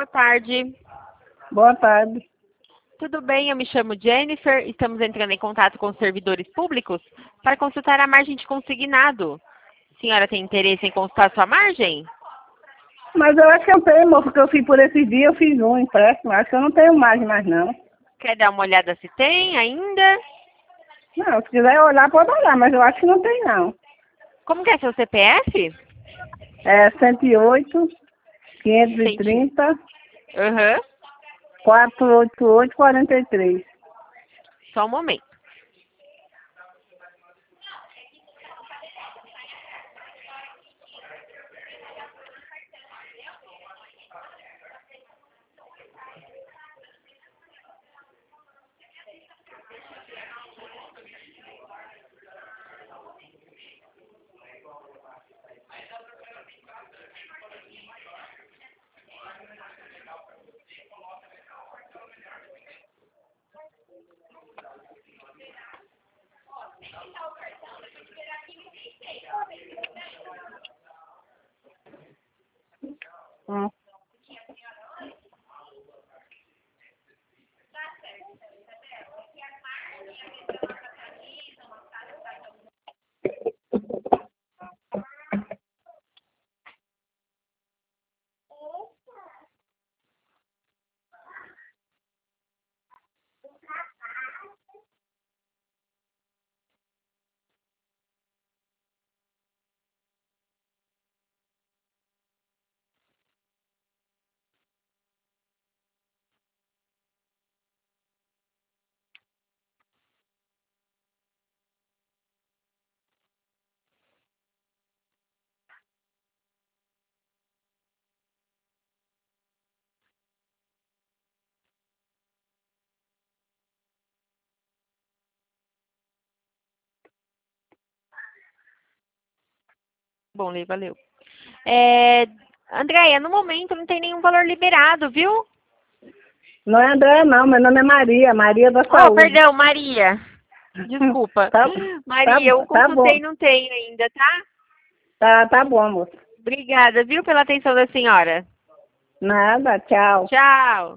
tarde. Boa tarde. Tudo bem? Eu me chamo Jennifer. Estamos entrando em contato com os servidores públicos para consultar a margem de consignado. A senhora tem interesse em consultar sua margem? Mas eu acho que eu tenho, moço, porque eu fiz por esses dias, eu fiz um empréstimo. Acho que eu não tenho mais não. Quer dar uma olhada se tem ainda? Não, se quiser olhar, pode olhar, mas eu acho que não tem não. Como que é seu CPF? É 108, 530, Aham. 488, 43. Só um momento. Hum. Bom, Lei, valeu. Andréia, no momento não tem nenhum valor liberado, viu? Não é André não, meu nome é Maria, Maria da Oh, Saúde. perdão, Maria. Desculpa. Tá, Maria, eu tá consultei e bom. não tenho ainda, tá? Tá bom, moço. Obrigada, viu, pela atenção da senhora. Nada, tchau. Tchau.